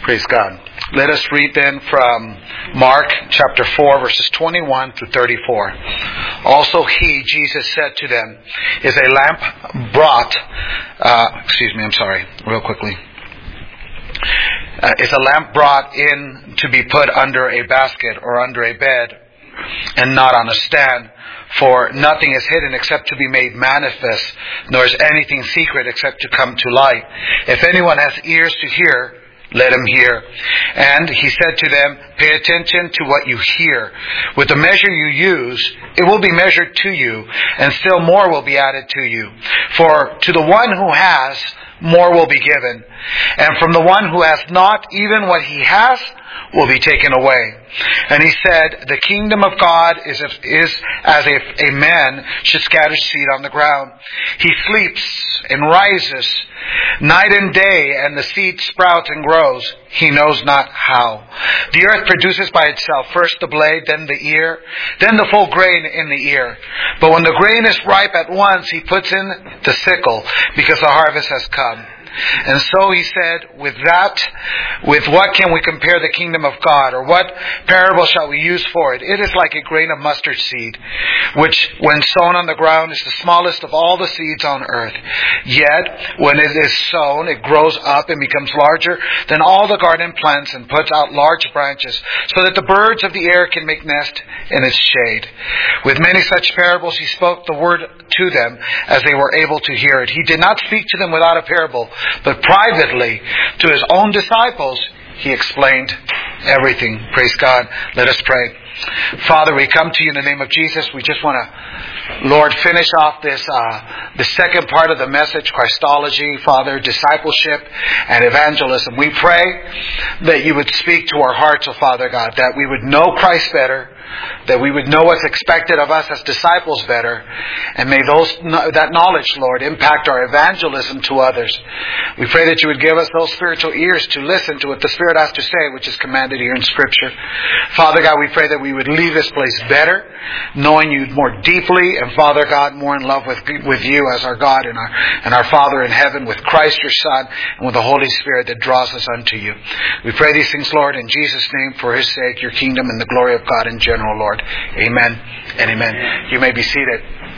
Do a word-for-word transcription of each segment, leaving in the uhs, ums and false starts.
Praise God. Let us read then from Mark chapter four, verses twenty-one through thirty-four. Also he, Jesus, said to them, is a lamp brought, uh, excuse me, I'm sorry, real quickly. Uh, is a lamp brought in to be put under a basket or under a bed, and not on a stand? For nothing is hidden except to be made manifest, nor is anything secret except to come to light. If anyone has ears to hear, let him hear. And he said to them, pay attention to what you hear. With the measure you use, it will be measured to you, and still more will be added to you. For to the one who has, more will be given. And from the one who has not, even what he has will be taken away. And he said, the kingdom of God is, is as if a man should scatter seed on the ground. He sleeps and rises night and day, and the seed sprouts and grows. He knows not how. The earth produces by itself first the blade, then the ear, then the full grain in the ear. But when the grain is ripe at once, he puts in the sickle, because the harvest has come. And so he said, with that, with what can we compare the kingdom of God? Or what parable shall we use for it? It is like a grain of mustard seed, which when sown on the ground is the smallest of all the seeds on earth. Yet, when it is sown, it grows up and becomes larger than all the garden plants and puts out large branches, so that the birds of the air can make nest in its shade. With many such parables he spoke the word to them as they were able to hear it. He did not speak to them without a parable, but privately to his own disciples he explained everything. Praise God. Let us pray. Father, we come to you in the name of Jesus. We just want to, Lord, finish off this, uh, the second part of the message, Christology, Father, discipleship and evangelism. We pray that you would speak to our hearts, oh Father God, that we would know Christ better, that we would know what's expected of us as disciples better, and may those that knowledge, Lord, impact our evangelism to others. We pray that you would give us those spiritual ears to listen to what the Spirit has to say, which is commanded here in Scripture. Father God, we pray that we would leave this place better, knowing you more deeply, and Father God, more in love with with you as our God and our and our Father in heaven, with Christ your Son, and with the Holy Spirit that draws us unto you. We pray these things, Lord, in Jesus' name, for his sake, your kingdom, and the glory of God in general, Lord. Amen and amen. You may be seated.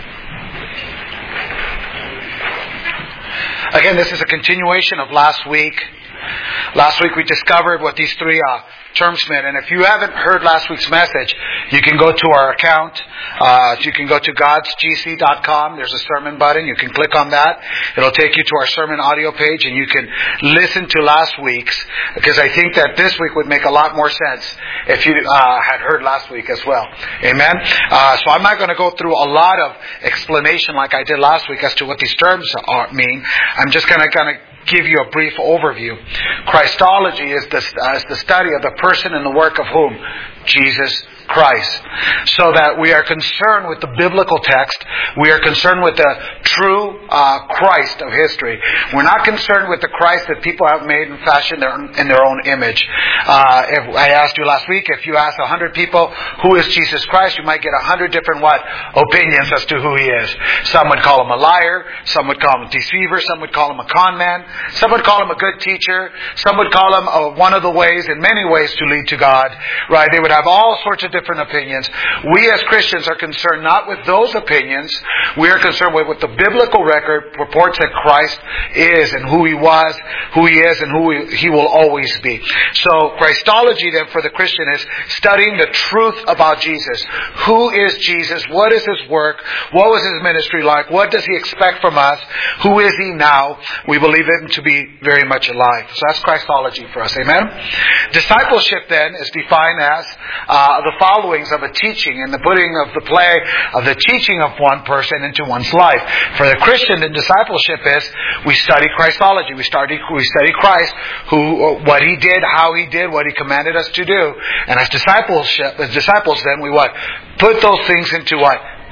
Again, this is a continuation of last week. Last week we discovered what these three uh, terms meant. And if you haven't heard last week's message, you can go to our account. Uh, you can go to gods g c dot com. There's a sermon button. You can click on that. It'll take you to our sermon audio page, and you can listen to last week's, because I think that this week would make a lot more sense if you uh, had heard last week as well. Amen? Uh, so I'm not going to go through a lot of explanation like I did last week as to what these terms are, mean. I'm just going to kind of give you a brief overview. Christology is the, uh, is the study of the person and the work of whom? Jesus Christ. So that we are concerned with the biblical text. We are concerned with the true uh, Christ of history. We're not concerned with the Christ that people have made and fashioned their, in their own image. Uh, if I asked you last week, if you ask a hundred people who is Jesus Christ, you might get a hundred different what opinions as to who he is. Some would call him a liar. Some would call him a deceiver. Some would call him a con man. Some would call him a good teacher. Some would call him a, one of the ways, in many ways, to lead to God. Right? They would have all sorts of different opinions. We as Christians are concerned not with those opinions. We are concerned with what the biblical record purports that Christ is, and who he was, who he is, and who he, he will always be. So Christology then for the Christian is studying the truth about Jesus. Who is Jesus? What is his work? What was his ministry like? What does he expect from us? Who is he now? We believe him to be very much alive. So that's Christology for us. Amen? Discipleship then is defined as uh, the followings of a teaching and the putting of the play of the teaching of one person into one's life. For the Christian, the discipleship is we study Christology. We study we study Christ, who what he did, how he did, what he commanded us to do. And as discipleship, as disciples, then we what put those things into what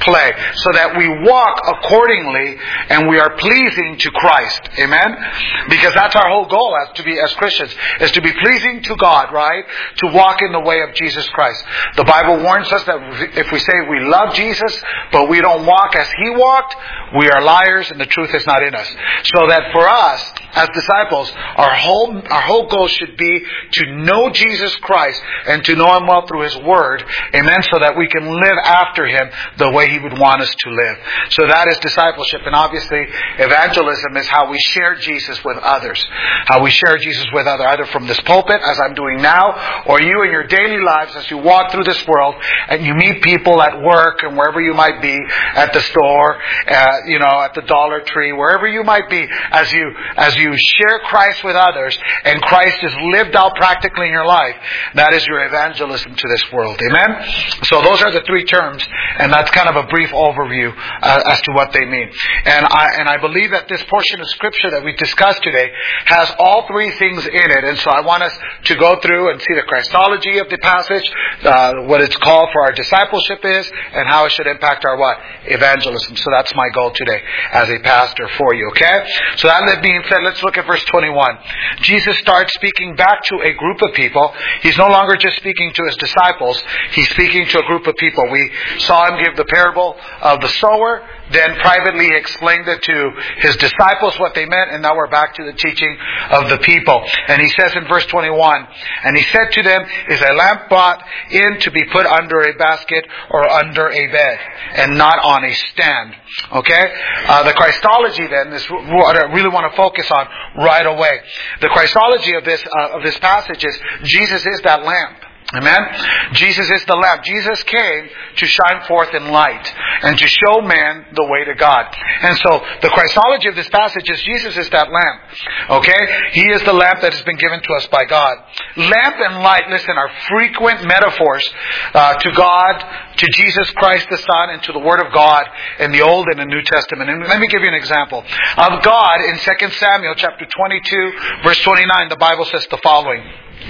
play, so that we walk accordingly and we are pleasing to Christ. Amen? Because that's our whole goal as to be as Christians, is to be pleasing to God, right? To walk in the way of Jesus Christ. The Bible warns us that if we say we love Jesus, but we don't walk as He walked, we are liars and the truth is not in us. So that for us, as disciples, our whole our whole goal should be to know Jesus Christ and to know Him well through His Word. Amen? So that we can live after Him the way He would want us to live. So that is discipleship. And obviously, evangelism is how we share Jesus with others. How we share Jesus with others, either from this pulpit, as I'm doing now, or you in your daily lives as you walk through this world and you meet people at work and wherever you might be, at the store, uh, you know, at the Dollar Tree, wherever you might be, as you as you share Christ with others and Christ is lived out practically in your life, that is your evangelism to this world. Amen? So those are the three terms, and that's kind of a brief overview uh, as to what they mean. And I and I believe that this portion of Scripture that we discussed today has all three things in it. And so I want us to go through and see the Christology of the passage, uh, what its call for our discipleship is, and how it should impact our what? Evangelism. So that's my goal today as a pastor for you, okay? So that being said, let's look at verse twenty-one. Jesus starts speaking back to a group of people. He's no longer just speaking to His disciples. He's speaking to a group of people. We saw Him give the parable of the sower. Then privately He explained it to His disciples what they meant, and now we're back to the teaching of the people. And He says in verse twenty-one, and He said to them, is a lamp brought in to be put under a basket or under a bed, and not on a stand? Okay? Uh, the Christology then is what I really want to focus on right away. The Christology of this, uh, of this passage is Jesus is that lamp. Amen? Jesus is the lamp. Jesus came to shine forth in light and to show man the way to God. And so the Christology of this passage is Jesus is that lamp. Okay? He is the lamp that has been given to us by God. Lamp and light, listen, are frequent metaphors uh, to God, to Jesus Christ the Son, and to the Word of God in the Old and the New Testament. And let me give you an example. Of God, in Second Samuel chapter twenty-two, verse twenty-nine, the Bible says the following.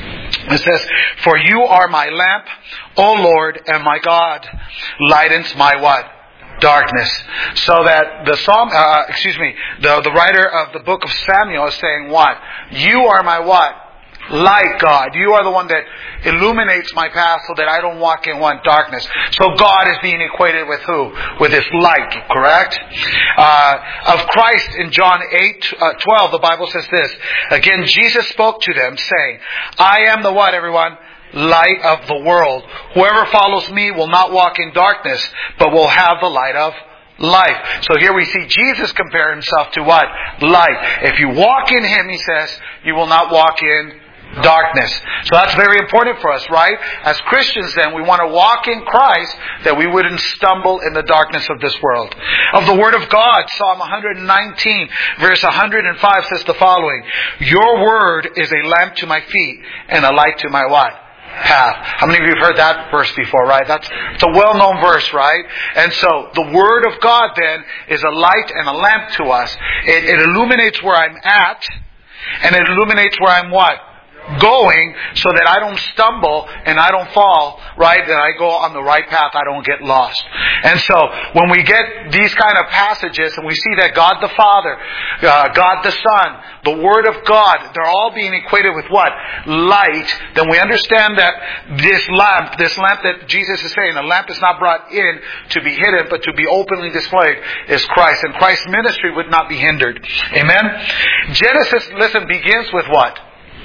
It says, for you are my lamp, O Lord, and my God lightens my what? Darkness. So that the psalm, uh, excuse me, the, the writer of the book of Samuel is saying what? You are my what? Light, God. You are the one that illuminates my path so that I don't walk in one darkness. So God is being equated with who? With His light, correct? Uh, of Christ in John eight twelve, the Bible says this. Again, Jesus spoke to them saying, I am the what, everyone? Light of the world. Whoever follows me will not walk in darkness, but will have the light of life. So here we see Jesus compare Himself to what? Light. If you walk in Him, He says, you will not walk in darkness. So that's very important for us, right? As Christians then, we want to walk in Christ that we wouldn't stumble in the darkness of this world. Of the Word of God, Psalm one nineteen, verse one oh five says the following. Your Word is a lamp to my feet and a light to my what? Path. How many of you have heard that verse before, right? That's it's a well-known verse, right? And so the Word of God then is a light and a lamp to us. It, it illuminates where I'm at, and it illuminates where I'm what? Going, so that I don't stumble and I don't fall, right? That I go on the right path, I don't get lost. And so, when we get these kind of passages and we see that God the Father, uh, God the Son, the Word of God, they're all being equated with what? Light. Then we understand that this lamp, this lamp that Jesus is saying, a lamp is not brought in to be hidden, but to be openly displayed, is Christ. And Christ's ministry would not be hindered. Amen? Genesis, listen, begins with what?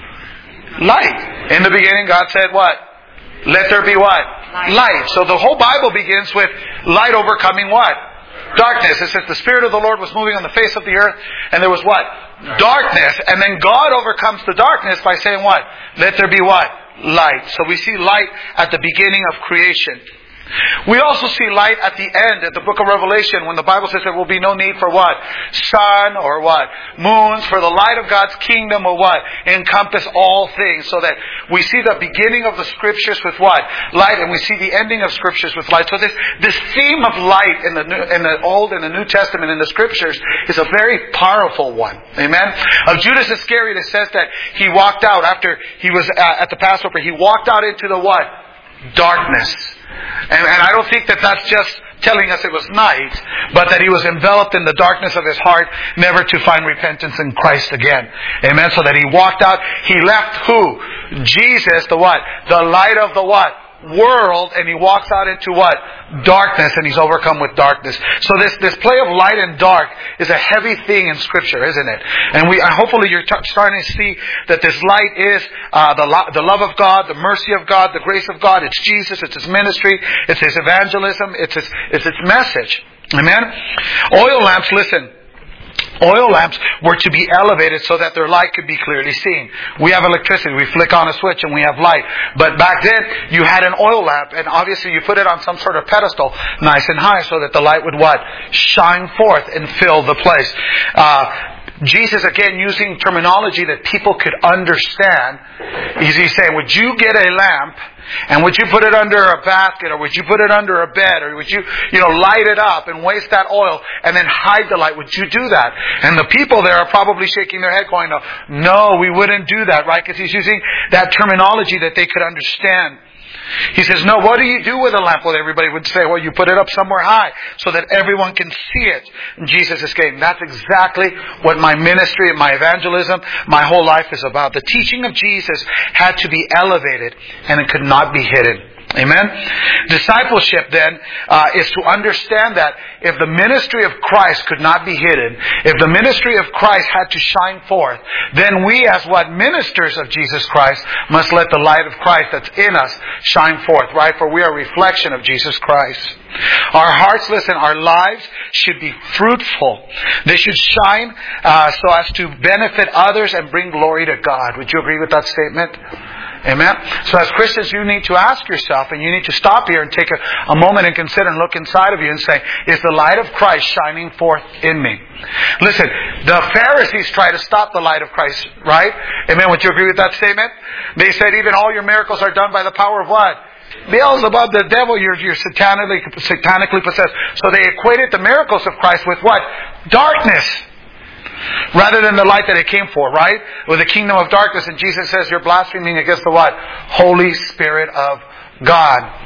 Light. In the beginning, God said what? Let there be what? Light. Light. So the whole Bible begins with light overcoming what? Darkness. It says the Spirit of the Lord was moving on the face of the earth, and there was what? Darkness. Darkness. And then God overcomes the darkness by saying what? Let there be what? Light. So we see light at the beginning of creation. We also see light at the end, at the book of Revelation, when the Bible says there will be no need for what? Sun or what? Moons, for the light of God's kingdom will what? Encompass all things. So that we see the beginning of the Scriptures with what? Light, and we see the ending of Scriptures with light. So this, this theme of light in the, New, in the Old and the New Testament in the Scriptures is a very powerful one. Amen? Of Judas Iscariot, it says that he walked out after he was at the Passover. He walked out into the what? Darkness. And, and I don't think that that's just telling us it was night, but that he was enveloped in the darkness of his heart, never to find repentance in Christ again. Amen. So that he walked out. He left who? Jesus, the what? The light of the what? World, and he walks out into what? Darkness, and he's overcome with darkness. So this this play of light and dark is a heavy thing in Scripture, isn't it? And we hopefully you're t- starting to see that this light is uh, the lo- the love of God, the mercy of God, the grace of God. It's Jesus. It's His ministry. It's His evangelism. It's His it's its message. Amen. Oil lamps. Listen. Oil lamps were to be elevated so that their light could be clearly seen. We have electricity. We flick on a switch and we have light. But back then, you had an oil lamp, and obviously you put it on some sort of pedestal, nice and high, so that the light would what? Shine forth and fill the place. Uh, Jesus, again, using terminology that people could understand. He's saying, would you get a lamp, and would you put it under a basket, or would you put it under a bed, or would you, you know, light it up and waste that oil and then hide the light? Would you do that? And the people there are probably shaking their head going, no, we wouldn't do that, right? Because he's using that terminology that they could understand. He says, no, what do you do with a lamp? Well, everybody would say, well, you put it up somewhere high so that everyone can see it. And Jesus is saying, that's exactly what my ministry and my evangelism, my whole life is about. The teaching of Jesus had to be elevated, and it could not be hidden. Amen? Discipleship then uh, is to understand that if the ministry of Christ could not be hidden, if the ministry of Christ had to shine forth, then we as what ministers of Jesus Christ must let the light of Christ that's in us shine forth, right? For we are a reflection of Jesus Christ. Our hearts, listen, our lives should be fruitful. They should shine uh, so as to benefit others and bring glory to God. Would you agree with that statement? Amen. So as Christians, you need to ask yourself, and you need to stop here and take a, a moment and consider and look inside of you and say, is the light of Christ shining forth in me? Listen, the Pharisees try to stop the light of Christ, right? Amen. Would you agree with that statement? They said even all your miracles are done by the power of what? Beelzebub, the devil, you're, you're satanically, satanically possessed. So they equated the miracles of Christ with what? Darkness. Rather than the light that it came for, right? With the kingdom of darkness. And Jesus says you're blaspheming against the what? Holy Spirit of God.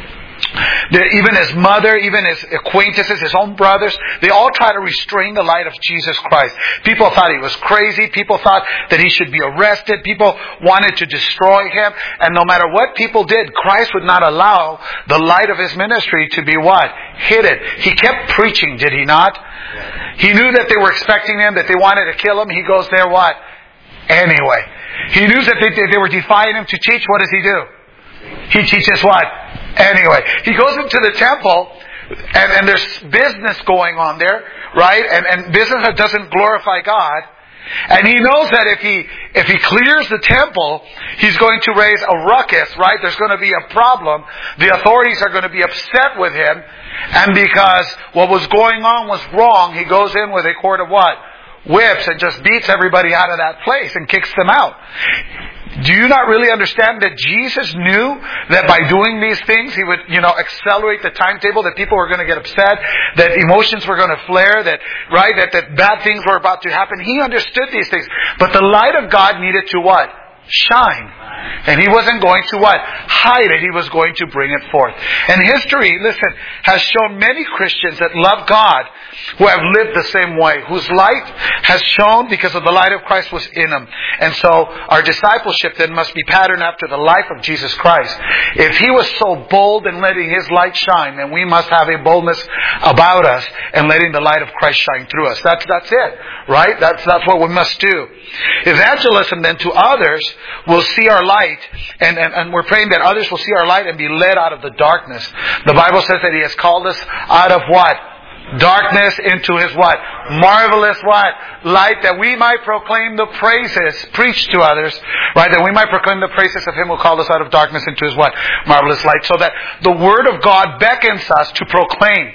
The, even his mother, even his acquaintances, his own brothers, they all try to restrain the light of Jesus Christ. People thought he was crazy. People thought that he should be arrested. People wanted to destroy him. And no matter what people did, Christ would not allow the light of his ministry to be what? Hidden. He kept preaching, did he not? He knew that they were expecting him, that they wanted to kill him. He goes there what? Anyway. He knew that they, they were defying him to teach. What does he do? He teaches what? Anyway. He goes into the temple, and, and there's business going on there, right? And, and business that doesn't glorify God. And he knows that if he if he clears the temple, he's going to raise a ruckus, right? There's going to be a problem. The authorities are going to be upset with him. And because what was going on was wrong, he goes in with a cord of what? Whips, and just beats everybody out of that place and kicks them out. Do you not really understand that Jesus knew that by doing these things, he would, you know, accelerate the timetable, that people were going to get upset, that emotions were going to flare, that, right, that, that bad things were about to happen. He understood these things. But the light of God needed to what? Shine. And he wasn't going to what? Hide it. He was going to bring it forth. And history, listen, has shown many Christians that love God who have lived the same way, whose light has shone because of the light of Christ was in them. And so our discipleship then must be patterned after the life of Jesus Christ. If he was so bold in letting his light shine, then we must have a boldness about us and letting the light of Christ shine through us. That's that's it, right? That's that's what we must do. Evangelism then to others will see our light, and, and, and we're praying that others will see our light and be led out of the darkness. The Bible says that he has called us out of what? Darkness into his what? Marvelous what? Light, that we might proclaim the praises, preach to others, right? That we might proclaim the praises of him who called us out of darkness into his what? Marvelous light. So that the word of God beckons us to proclaim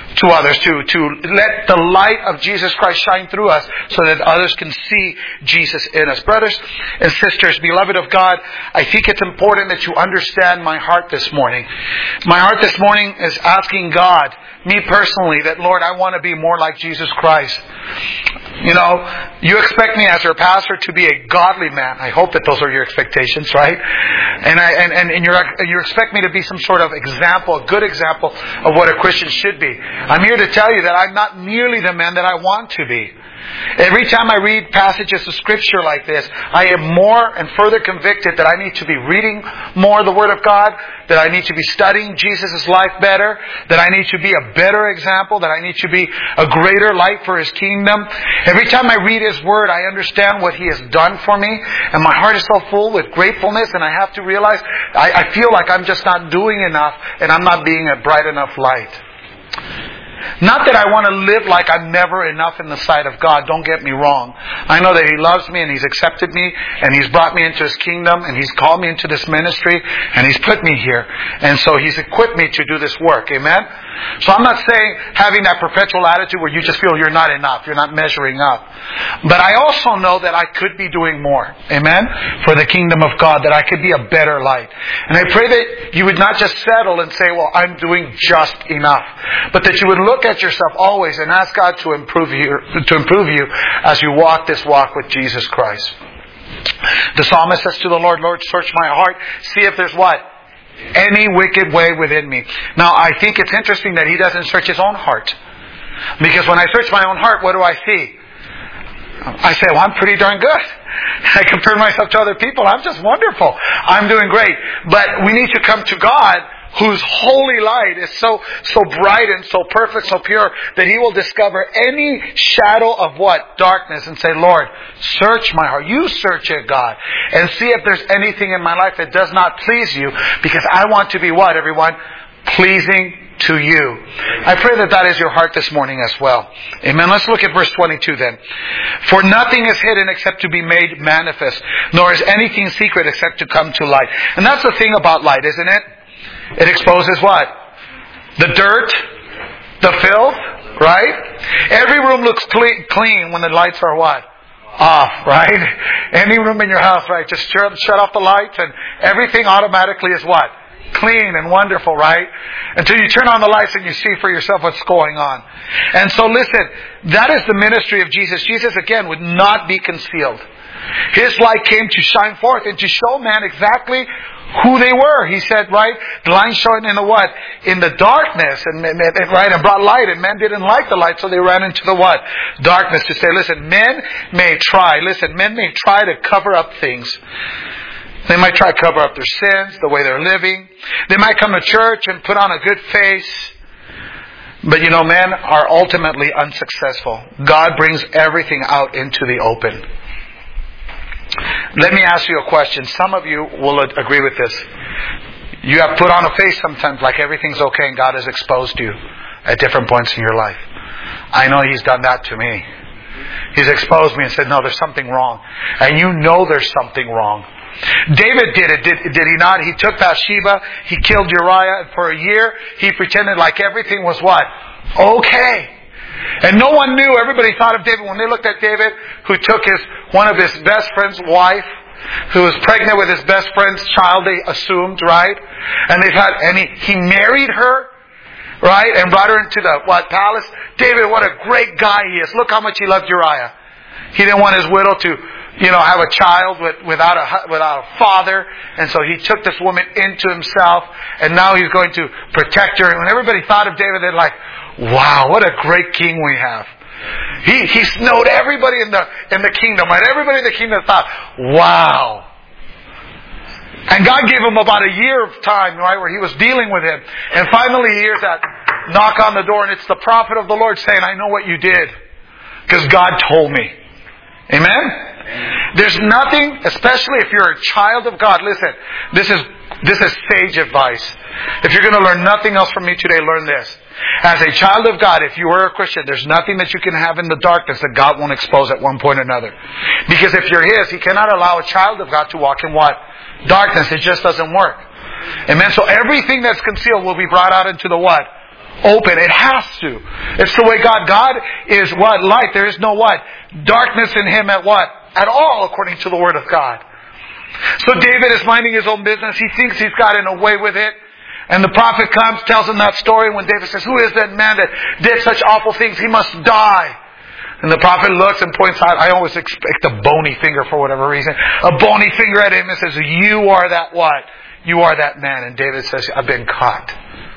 to others, to, to let the light of Jesus Christ shine through us so that others can see Jesus in us. Brothers and sisters, beloved of God, I think it's important that you understand my heart this morning. My heart this morning is asking God, me personally, that Lord, I want to be more like Jesus Christ. You know, you expect me as your pastor to be a godly man. I hope that those are your expectations, right? And I and, and, and you you expect me to be some sort of example, a good example of what a Christian should be. I'm here to tell you that I'm not nearly the man that I want to be. Every time I read passages of Scripture like this, I am more and further convicted that I need to be reading more of the Word of God, that I need to be studying Jesus' life better, that I need to be a better example, that I need to be a greater light for His kingdom. Every time I read His Word, I understand what He has done for me, and my heart is so full with gratefulness, and I have to realize I, I feel like I'm just not doing enough, and I'm not being a bright enough light. Not that I want to live like I'm never enough in the sight of God. Don't get me wrong. I know that He loves me and He's accepted me and He's brought me into His kingdom and He's called me into this ministry and He's put me here. And so He's equipped me to do this work. Amen? So I'm not saying having that perpetual attitude where you just feel you're not enough, you're not measuring up. But I also know that I could be doing more. Amen? For the kingdom of God, that I could be a better light. And I pray that you would not just settle and say, well, I'm doing just enough. But that you would look at yourself always and ask God to improve you, to improve you as you walk this walk with Jesus Christ. The psalmist says to the Lord, Lord, search my heart, see if there's what? Any wicked way within me. Now, I think it's interesting that he doesn't search his own heart. Because when I search my own heart, what do I see? I say, well, I'm pretty darn good. I compare myself to other people. I'm just wonderful. I'm doing great. But we need to come to God, whose holy light is so so bright and so perfect, so pure, that He will discover any shadow of what? Darkness, and say, Lord, search my heart. You search it, God, and see if there's anything in my life that does not please You, because I want to be what, everyone? Pleasing to You. I pray that that is your heart this morning as well. Amen. Let's look at verse twenty-two then. For nothing is hidden except to be made manifest, nor is anything secret except to come to light. And that's the thing about light, isn't it? It exposes what? The dirt, the filth, right? Every room looks clean, clean when the lights are what? Off, right? Any room in your house, right? Just shut, shut off the lights and everything automatically is what? Clean and wonderful, right? Until you turn on the lights and you see for yourself what's going on. And so listen, that is the ministry of Jesus. Jesus, again, would not be concealed. His light came to shine forth and to show man exactly who they were. He said, right, the light shone in the what? In the darkness, and, and, and right, and brought light, and men didn't like the light, so they ran into the what? Darkness, to say, listen, men may try, listen, men may try to cover up things. They might try to cover up their sins, the way they're living. They might come to church and put on a good face. But you know, men are ultimately unsuccessful. God brings everything out into the open. Let me ask you a question. Some of you will agree with this. You have put on a face sometimes like everything's okay and God has exposed you at different points in your life. I know He's done that to me. He's exposed me and said, no, there's something wrong. And you know there's something wrong. David did it, did, did he not? He took Bathsheba, he killed Uriah, and for a year he pretended like everything was what? Okay. And no one knew. Everybody thought of David. When they looked at David, who took his one of his best friend's wife, who was pregnant with his best friend's child, they assumed, right? And they thought, and he, he married her, right? And brought her into the what palace. David, what a great guy he is. Look how much he loved Uriah. He didn't want his widow to, you know, have a child with, without a without a father, and so he took this woman into himself, and now he's going to protect her. And when everybody thought of David, they're like, wow, what a great king we have. He he snowed everybody in the in the kingdom, and everybody in the kingdom thought, wow. And God gave him about a year of time, right, where He was dealing with him. And finally he hears that knock on the door, and it's the prophet of the Lord saying, I know what you did, because God told me. Amen? There's nothing, especially if you're a child of God, listen, this is this is sage advice. If you're going to learn nothing else from me today, learn this. As a child of God, if you are a Christian, there's nothing that you can have in the darkness that God won't expose at one point or another. Because if you're His, He cannot allow a child of God to walk in what? Darkness. It just doesn't work. Amen? So everything that's concealed will be brought out into the what? open. It has to. It's the way God. God is what? Light. There is no what? Darkness in Him at what? At all, according to the Word of God. So David is minding his own business. He thinks he's gotten away with it. And the prophet comes, tells him that story. When David says, who is that man that did such awful things? He must die. And the prophet looks and points out, I always expect a bony finger for whatever reason. A bony finger at him and says, you are that what? You are that man. And David says, I've been caught.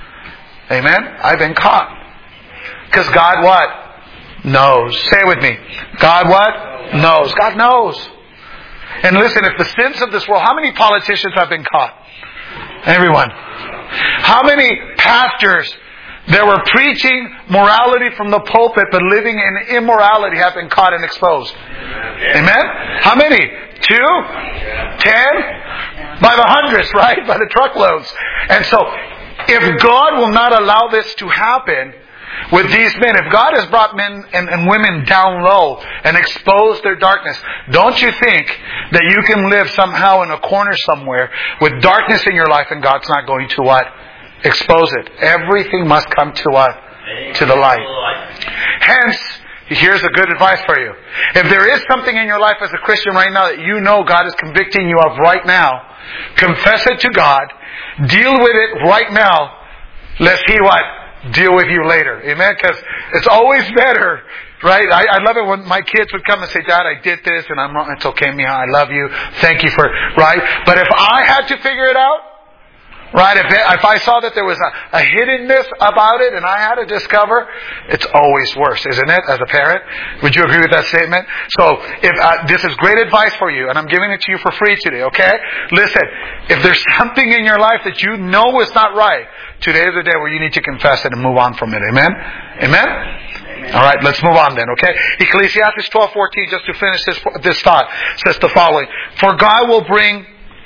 Amen? I've been caught. Because God what? Knows. Say it with me. God what? Knows. God knows. And listen, if the sins of this world, how many politicians have been caught? Everyone. How many pastors that were preaching morality from the pulpit but living in immorality have been caught and exposed? Amen? How many? Two? Ten? By the hundreds, right? By the truckloads. And so, if God will not allow this to happen with these men, if God has brought men and, and women down low and exposed their darkness, don't you think that you can live somehow in a corner somewhere with darkness in your life and God's not going to what? Expose it. Everything must come to what? To the light. Hence, here's a good advice for you. If there is something in your life as a Christian right now that you know God is convicting you of right now, confess it to God. Deal with it right now. Lest He what? Deal with you later. Amen? Because it's always better, right? I, I love it when my kids would come and say, Dad, I did this and I'm wrong. It's okay, Mia. I love you. Thank you for, right? But if I had to figure it out, right? If, it, if I saw that there was a, a hiddenness about it and I had to discover, it's always worse, isn't it? As a parent, would you agree with that statement? So, if uh, this is great advice for you, and I'm giving it to you for free today. Okay? Listen, if there's something in your life that you know is not right, today is the day where you need to confess it and move on from it. Amen? Amen? Amen. All right, let's move on then. Okay? Ecclesiastes twelve fourteen, just to finish this this thought, says the following: For God will bring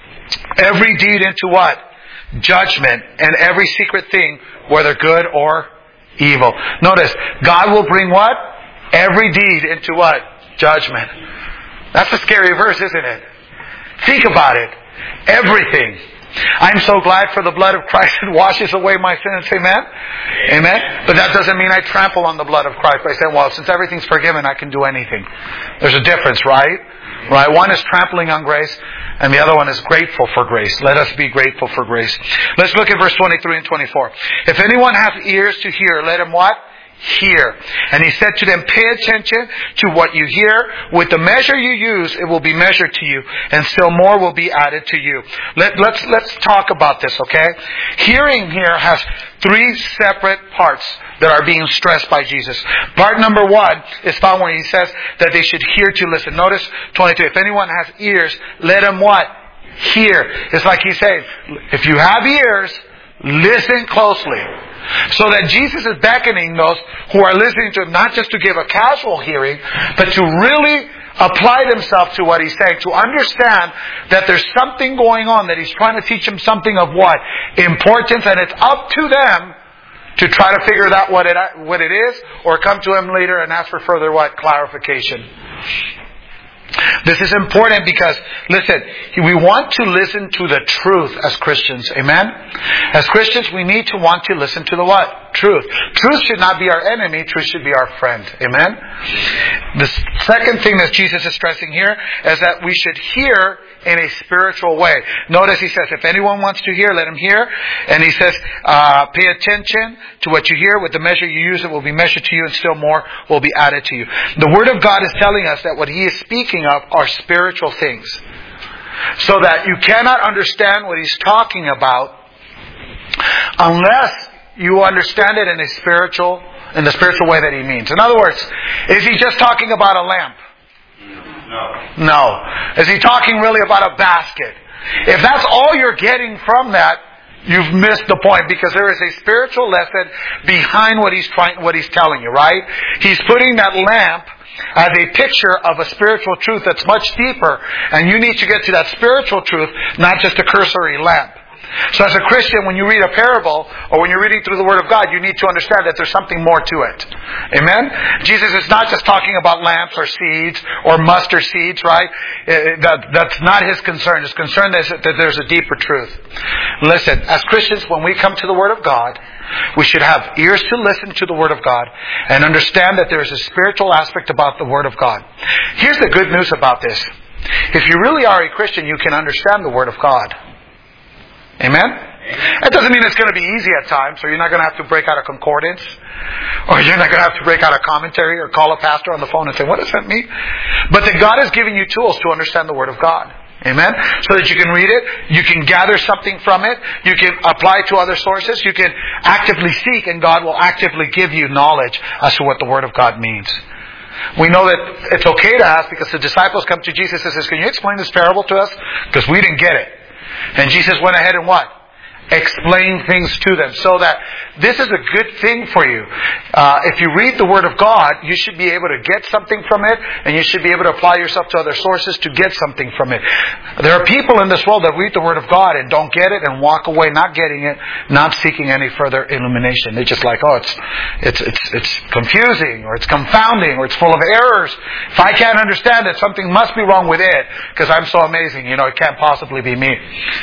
every deed into what? Judgment, and every secret thing, whether good or evil. Notice, God will bring what? Every deed into what? Judgment. That's a scary verse, isn't it? Think about it. Everything. I'm so glad for the blood of Christ that washes away my sins. Amen? Amen? But that doesn't mean I trample on the blood of Christ by saying, well, since everything's forgiven, I can do anything. There's a difference, right? Right? One is trampling on grace, and the other one is grateful for grace. Let us be grateful for grace. Let's look at verse twenty-three and twenty-four. If anyone has ears to hear, let him what? Hear. And he said to them, pay attention to what you hear. With the measure you use, it will be measured to you, and still more will be added to you. Let, let's, let's talk about this, okay? Hearing here has three separate parts that are being stressed by Jesus. Part number one is found where He says that they should hear to listen. Notice twenty-two. If anyone has ears, let him what? Hear. It's like He's saying, if you have ears, listen closely. So that Jesus is beckoning those who are listening to Him not just to give a casual hearing, but to really apply themselves to what He's saying, to understand that there's something going on, that He's trying to teach them something of what? Importance, and it's up to them to try to figure out what it what it is, or come to Him later and ask for further what? Clarification. This is important because, listen, we want to listen to the truth as Christians. Amen? As Christians, we need to want to listen to the what? Truth. Truth should not be our enemy. Truth should be our friend. Amen? The second thing that Jesus is stressing here is that we should hear in a spiritual way. Notice He says, if anyone wants to hear, let him hear. And He says, uh, pay attention to what you hear. With the measure you use, it will be measured to you, and still more will be added to you. The Word of God is telling us that what He is speaking of are spiritual things. So that you cannot understand what He's talking about unless you understand it in a spiritual, in the spiritual way that He means. In other words, is He just talking about a lamp? No. No. Is He talking really about a basket? If that's all you're getting from that, you've missed the point, because there is a spiritual lesson behind what he's trying, what he's telling you, right? He's putting that lamp as a picture of a spiritual truth that's much deeper, and you need to get to that spiritual truth, not just a cursory lamp. So as a Christian, when you read a parable, or when you're reading through the Word of God, you need to understand that there's something more to it. Amen? Jesus is not just talking about lamps or seeds or mustard seeds, right? That, that's not His concern. His concern is that there's a deeper truth. Listen, as Christians, when we come to the Word of God, we should have ears to listen to the Word of God and understand that there is a spiritual aspect about the Word of God. Here's the good news about this. If you really are a Christian, you can understand the Word of God. Amen? That doesn't mean it's going to be easy at times, or you're not going to have to break out a concordance, or you're not going to have to break out a commentary or call a pastor on the phone and say, what does that mean? But that God has given you tools to understand the Word of God. Amen? So that you can read it, you can gather something from it, you can apply it to other sources, you can actively seek, and God will actively give you knowledge as to what the Word of God means. We know that it's okay to ask, because the disciples come to Jesus and says, can you explain this parable to us? Because we didn't get it. And Jesus went ahead and what? Explain things to them. So that this is a good thing for you. Uh, if you read the Word of God, you should be able to get something from it, and you should be able to apply yourself to other sources to get something from it. There are people in this world that read the Word of God and don't get it and walk away not getting it, not seeking any further illumination. They're just like, oh, it's it's it's it's confusing, or it's confounding, or it's full of errors. If I can't understand it, something must be wrong with it, because I'm so amazing. You know, it can't possibly be me.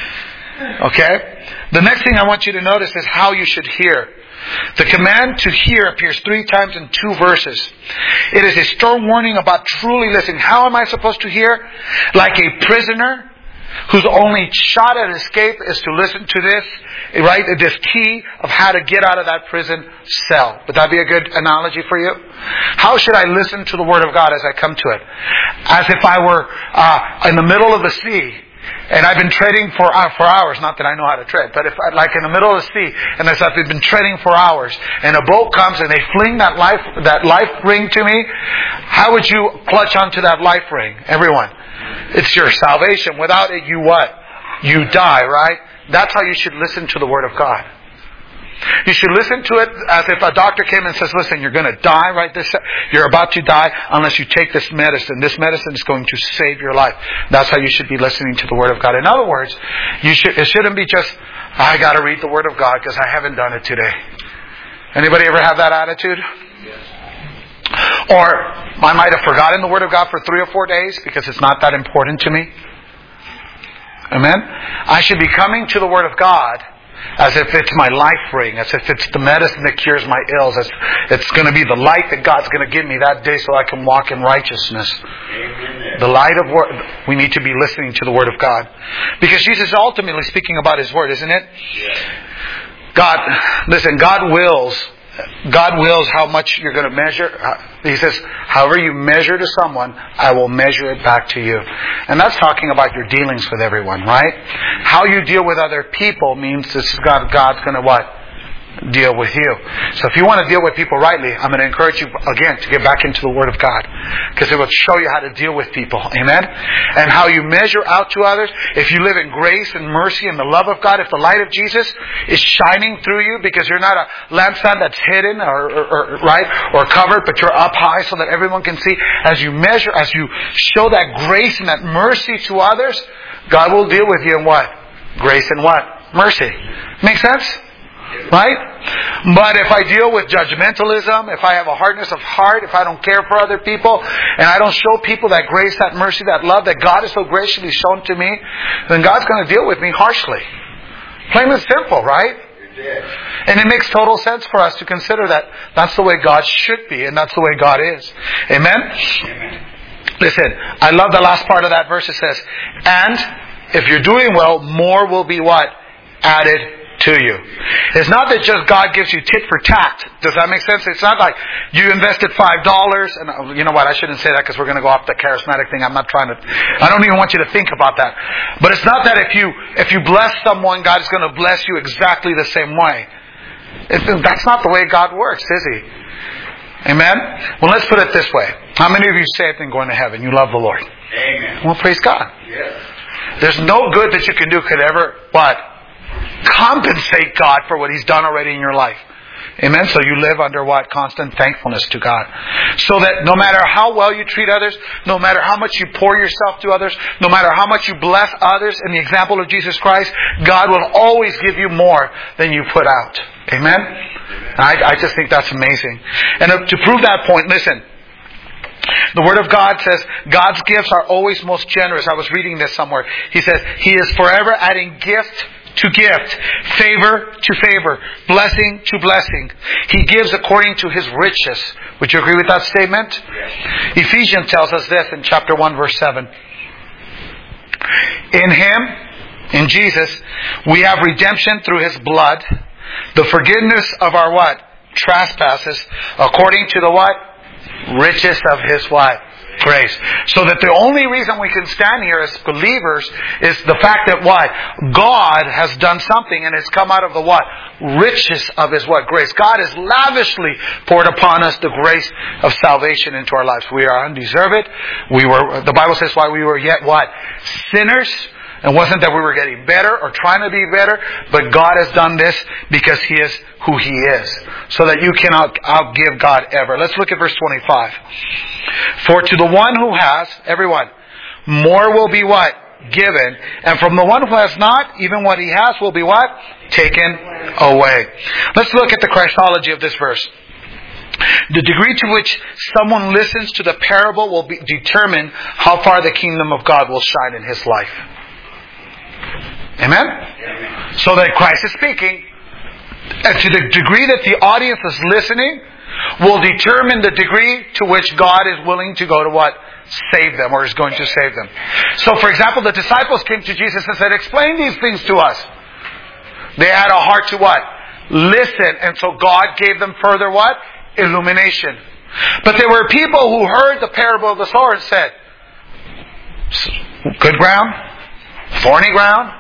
Okay? The next thing I want you to notice is how you should hear. The command to hear appears three times in two verses. It is a stern warning about truly listening. How am I supposed to hear? Like a prisoner whose only shot at escape is to listen to this, right? This key of how to get out of that prison cell. Would that be a good analogy for you? How should I listen to the Word of God as I come to it? As if I were uh, in the middle of the sea, and I've been treading for uh, for hours. Not that I know how to tread, but if I, like in the middle of the sea, and as I've been treading for hours, and a boat comes and they fling that life that life ring to me, how would you clutch onto that life ring? Everyone, it's your salvation. Without it, you what? You die, right? That's how you should listen to the Word of God. You should listen to it as if a doctor came and says, listen, you're going to die right this, you're about to die unless you take this medicine. This medicine is going to save your life. That's how you should be listening to the Word of God. In other words, you should, it shouldn't be just, I got to read the Word of God because I haven't done it today. Anybody ever have that attitude? Yes. Or, I might have forgotten the Word of God for three or four days because it's not that important to me. Amen? I should be coming to the Word of God as if it's my life ring, as if it's the medicine that cures my ills, as it's going to be the light that God's going to give me that day so I can walk in righteousness. Amen. The light of Word. We need to be listening to the Word of God. Because Jesus is ultimately speaking about His Word, isn't it? Yeah. God, listen, God wills, God wills how much you're going to measure. He says, however you measure to someone, I will measure it back to you. And that's talking about your dealings with everyone, right? How you deal with other people means this is God, God's going to what? Deal with you. So if you want to deal with people rightly, I'm going to encourage you again to get back into the Word of God, because it will show you how to deal with people. Amen? And how you measure out to others. If you live in grace and mercy and the love of God, if the light of Jesus is shining through you, because you're not a lampstand that's hidden or, or, or right or covered, but you're up high so that everyone can see. As you measure, as you show that grace and that mercy to others, God will deal with you in what? Grace and what? Mercy. Make sense? Right? But if I deal with judgmentalism, if I have a hardness of heart, if I don't care for other people, and I don't show people that grace, that mercy, that love that God has so graciously shown to me, then God's going to deal with me harshly. Plain and simple, right? And it makes total sense for us to consider that that's the way God should be, and that's the way God is. Amen? Amen. Listen, I love the last part of that verse. It says, and if you're doing well, more will be what? Added to you. It's not that just God gives you tit for tat. Does that make sense? It's not like you invested five dollars, and you know what? I shouldn't say that because we're going to go off the charismatic thing. I'm not trying to. I don't even want you to think about that. But it's not that if you if you bless someone, God is going to bless you exactly the same way. It's, that's not the way God works, is He? Amen? Well, let's put it this way. How many of you saved and going to heaven? You love the Lord. Amen. Well, praise God. Yes. There's no good that you can do could ever, what? Compensate God for what He's done already in your life. Amen? So you live under what? Constant thankfulness to God. So that no matter how well you treat others, no matter how much you pour yourself to others, no matter how much you bless others in the example of Jesus Christ, God will always give you more than you put out. Amen? I, I just think that's amazing. And to prove that point, listen. The Word of God says God's gifts are always most generous. I was reading this somewhere. He says He is forever adding gift to gift, favor to favor, blessing to blessing. He gives according to His riches. Would you agree with that statement? Yes. Ephesians tells us this in chapter one, verse seven. In Him, in Jesus, we have redemption through His blood, the forgiveness of our what? Trespasses, according to the what? Riches of His what? Grace. So that the only reason we can stand here as believers is the fact that what? God has done something and it's come out of the what? Riches of His what? Grace. God has lavishly poured upon us the grace of salvation into our lives. We are undeserved. We were, the Bible says why we were yet what? Sinners. It wasn't that we were getting better or trying to be better, but God has done this because He is who He is. So that you cannot outgive God ever. Let's look at verse twenty-five. For to the one who has, everyone, more will be what? Given. And from the one who has not, even what he has will be what? Taken away. Let's look at the Christology of this verse. The degree to which someone listens to the parable will be, determine how far the kingdom of God will shine in his life. Amen? Amen. So that Christ is speaking, and to the degree that the audience is listening, will determine the degree to which God is willing to go to what? Save them, or is going to save them. So, for example, the disciples came to Jesus and said, explain these things to us. They had a heart to what? Listen. And so God gave them further what? Illumination. But there were people who heard the parable of the sower and said, good ground, thorny ground,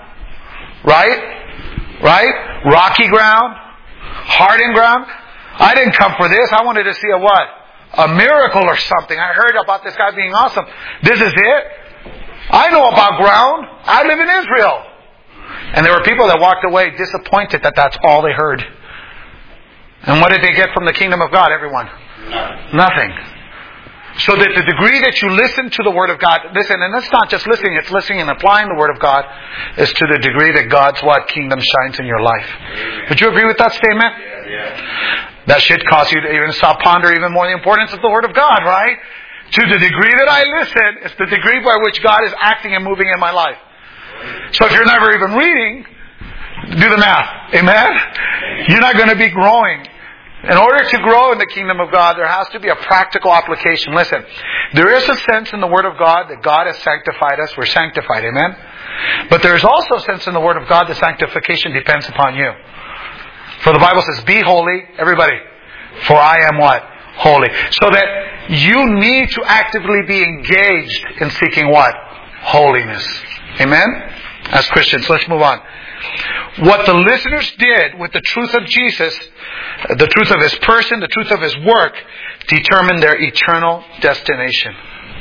right? Right? Rocky ground, hardened ground. I didn't come for this. I wanted to see a what? A miracle or something. I heard about this guy being awesome. This is it? I know about ground. I live in Israel. And there were people that walked away disappointed that that's all they heard. And what did they get from the kingdom of God, everyone? Nothing. Nothing. So that the degree that you listen to the Word of God, listen, and it's not just listening, it's listening and applying the Word of God, is to the degree that God's what? Kingdom shines in your life. Amen. Would you agree with that statement? Yeah, yeah. That should cause you to even stop ponder even more the importance of the Word of God, right? To the degree that I listen, it's the degree by which God is acting and moving in my life. So if you're never even reading, do the math. Amen? You're not going to be growing. In order to grow in the kingdom of God, there has to be a practical application. Listen, there is a sense in the Word of God that God has sanctified us. We're sanctified. Amen? But there is also a sense in the Word of God that sanctification depends upon you. For the Bible says, be holy, everybody, for I am what? Holy. So that you need to actively be engaged in seeking what? Holiness. Amen? As Christians, let's move on. What the listeners did with the truth of Jesus, the truth of His person, the truth of His work, determined their eternal destination.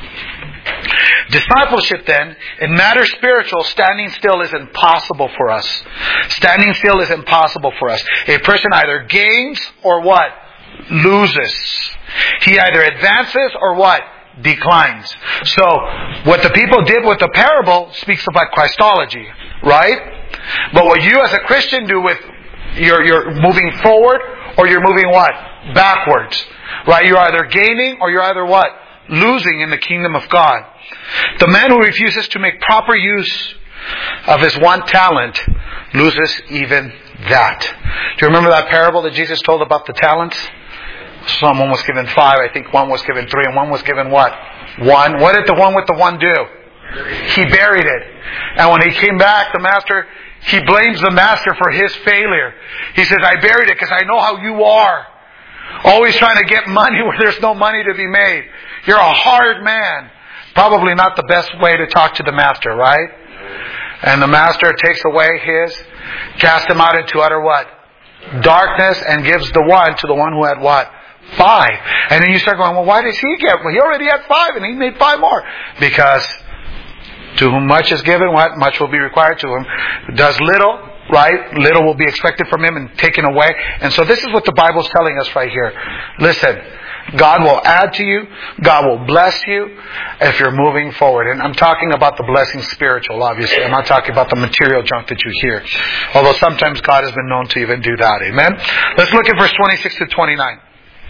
Discipleship then, in matters spiritual, standing still is impossible for us. Standing still is impossible for us. A person either gains or what? Loses. He either advances or what? Declines. So, what the people did with the parable speaks about Christology, right? But what you as a Christian do with, you're, you're moving forward or you're moving what? Backwards. Right? You're either gaining or you're either what? Losing in the kingdom of God. The man who refuses to make proper use of his one talent loses even that. Do you remember that parable that Jesus told about the talents? Someone was given five, I think one was given three, and one was given what? One. What did the one with the one do? He buried it. And when he came back, the master, he blames the master for his failure. He says, I buried it because I know how you are. Always trying to get money where there's no money to be made. You're a hard man. Probably not the best way to talk to the master, right? And the master takes away his, casts him out into utter what? Darkness, and gives the one to the one who had what? Five. And then you start going, well, why does he get? Well, he already had five and he made five more. Because to whom much is given, what? Much will be required to him. Who does little, right? Little will be expected from him and taken away. And so this is what the Bible's telling us right here. Listen, God will add to you. God will bless you if you're moving forward. And I'm talking about the blessing spiritual, obviously. I'm not talking about the material junk that you hear. Although sometimes God has been known to even do that. Amen? Let's look at verse twenty-six to twenty-nine.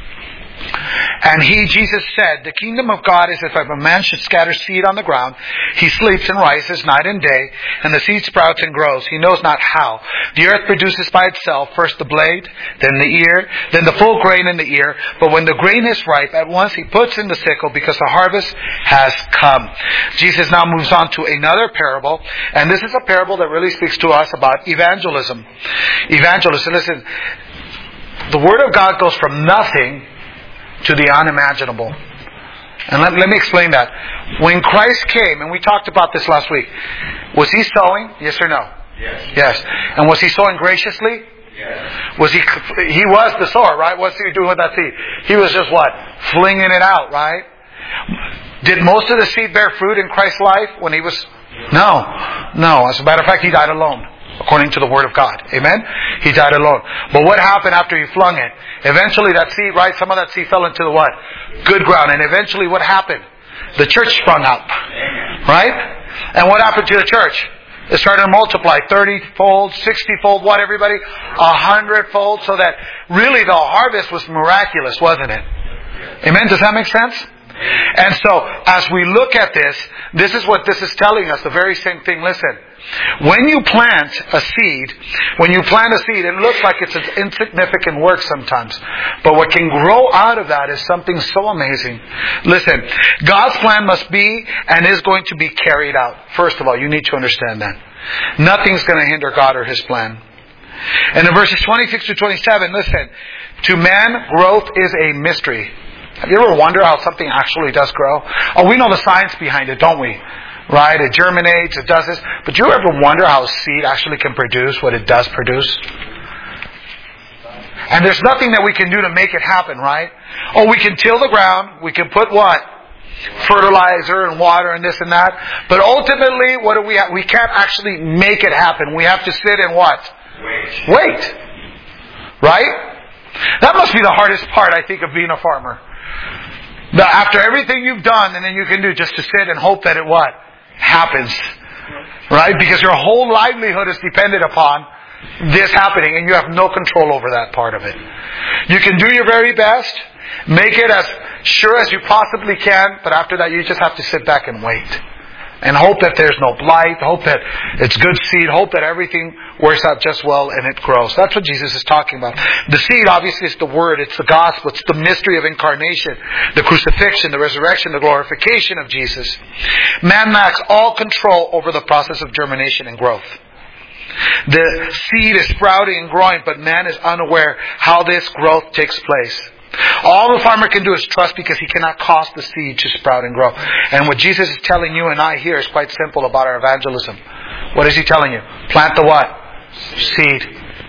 And he, Jesus, said, the kingdom of God is as if a man should scatter seed on the ground. He sleeps and rises night and day, and the seed sprouts and grows. He knows not how. The earth produces by itself first the blade, then the ear, then the full grain in the ear. But when the grain is ripe, at once he puts in the sickle because the harvest has come. Jesus now moves on to another parable, and this is a parable that really speaks to us about evangelism. Evangelism, listen, the Word of God goes from nothing to the unimaginable. And let, let me explain that. When Christ came, and we talked about this last week, was He sowing? Yes or no? Yes. Yes. And was He sowing graciously? Yes. Was He, He was the sower, right? What's He doing with that seed? He was just what? Flinging it out, right? Did most of the seed bear fruit in Christ's life when He was? No. No. As a matter of fact, He died alone. According to the Word of God. Amen? He died alone. But what happened after He flung it? Eventually that seed, right? Some of that seed fell into the what? Good ground. And eventually what happened? The church sprung up. Right? And what happened to the church? It started to multiply. thirty-fold, sixty-fold, what everybody? A hundred-fold. So that really the harvest was miraculous, wasn't it? Amen? Does that make sense? And so, as we look at this, this is what this is telling us, the very same thing. Listen, when you plant a seed, when you plant a seed, it looks like it's an insignificant work sometimes. But what can grow out of that is something so amazing. Listen, God's plan must be and is going to be carried out. First of all, you need to understand that. Nothing's going to hinder God or His plan. And in verses twenty-six to twenty-seven, listen, to man, growth is a mystery. Have you ever wondered how something actually does grow? Oh, we know the science behind it, don't we? Right? It germinates, it does this. But do you ever wonder how a seed actually can produce what it does produce? And there's nothing that we can do to make it happen, right? Oh, we can till the ground. We can put what? Fertilizer and water and this and that. But ultimately, what do we have? We can't actually make it happen. We have to sit and what? Wait. Wait. Right? That must be the hardest part, I think, of being a farmer. The, after everything you've done, and then you can do just to sit and hope that it what? Happens. Right? Because your whole livelihood is dependent upon this happening, and you have no control over that part of it. You can do your very best, make it as sure as you possibly can, but after that you just have to sit back and wait. And hope that there's no blight, hope that it's good seed, hope that everything works out just well and it grows. That's what Jesus is talking about. The seed obviously is the Word, it's the gospel, it's the mystery of incarnation, the crucifixion, the resurrection, the glorification of Jesus. Man lacks all control over the process of germination and growth. The seed is sprouting and growing, but man is unaware how this growth takes place. All the farmer can do is trust because he cannot cause the seed to sprout and grow. And what Jesus is telling you and I here is quite simple about our evangelism. What is He telling you? Plant the what? Seed.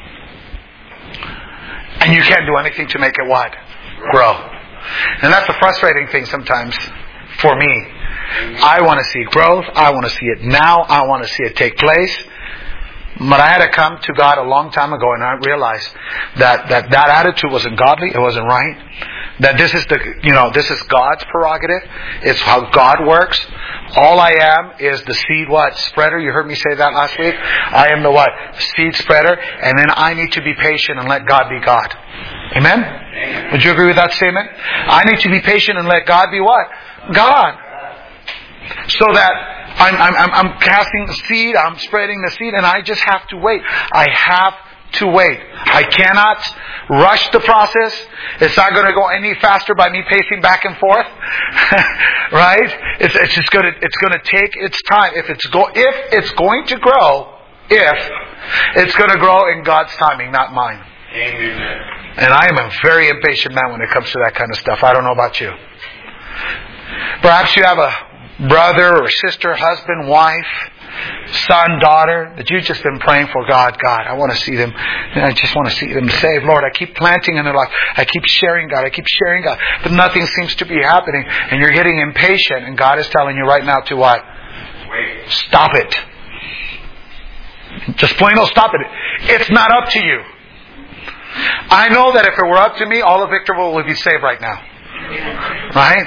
And you can't do anything to make it what? Grow. And that's the frustrating thing sometimes for me. I want to see growth. I want to see it now. I want to see it take place. But I had to come to God a long time ago, and I realized that, that that attitude wasn't godly, it wasn't right. That this is the, you know, this is God's prerogative. It's how God works. All I am is the seed what? Spreader. You heard me say that last week. I am the what? Seed spreader. And then I need to be patient and let God be God. Amen? Amen. Would you agree with that statement? I need to be patient and let God be what? God. So that I'm, I'm, I'm casting the seed, I'm spreading the seed, and I just have to wait. I have to wait. I cannot rush the process. It's not going to go any faster by me pacing back and forth, right? It's, it's just going to it's going to take its time. If it's go if it's going to grow, if it's going to grow in God's timing, not mine. Amen. And I am a very impatient man when it comes to that kind of stuff. I don't know about you. Perhaps you have a brother or sister, husband, wife, son, daughter, that you've just been praying for. God, God, I want to see them. And I just want to see them saved. Lord, I keep planting in their life. I keep sharing God. I keep sharing God. But nothing seems to be happening. And you're getting impatient. And God is telling you right now to what? Wait. Stop it. Just plain old stop it. It's not up to you. I know that if it were up to me, all of Victorville would be saved right now. Right?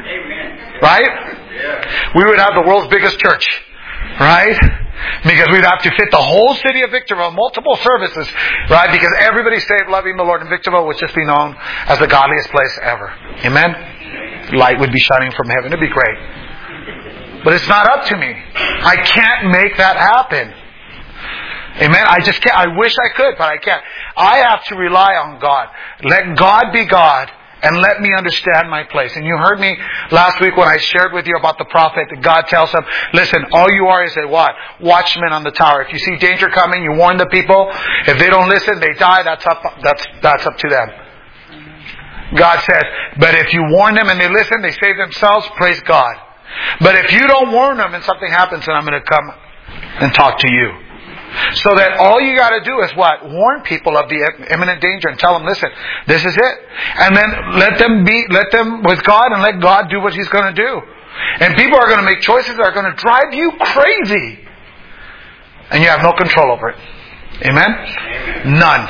Right? We would have the world's biggest church. Right? Because we'd have to fit the whole city of Victorville, multiple services. Right? Because everybody saved, loving the Lord in Victorville would just be known as the godliest place ever. Amen? Light would be shining from heaven. It'd be great. But it's not up to me. I can't make that happen. Amen. I just can't. I wish I could, but I can't. I have to rely on God. Let God be God and let me understand my place. And you heard me last week when I shared with you about the prophet that God tells him, listen, all you are is a what? Watchman on the tower. If you see danger coming, you warn the people. If they don't listen, they die. That's up, that's, that's up to them. God says, but if you warn them and they listen, they save themselves, praise God. But if you don't warn them and something happens, then I'm going to come and talk to you. So that all you got to do is what? Warn people of the imminent danger and tell them, listen, this is it. And then let them be, let them with God and let God do what He's going to do. And people are going to make choices that are going to drive you crazy. And you have no control over it. Amen? Amen. None.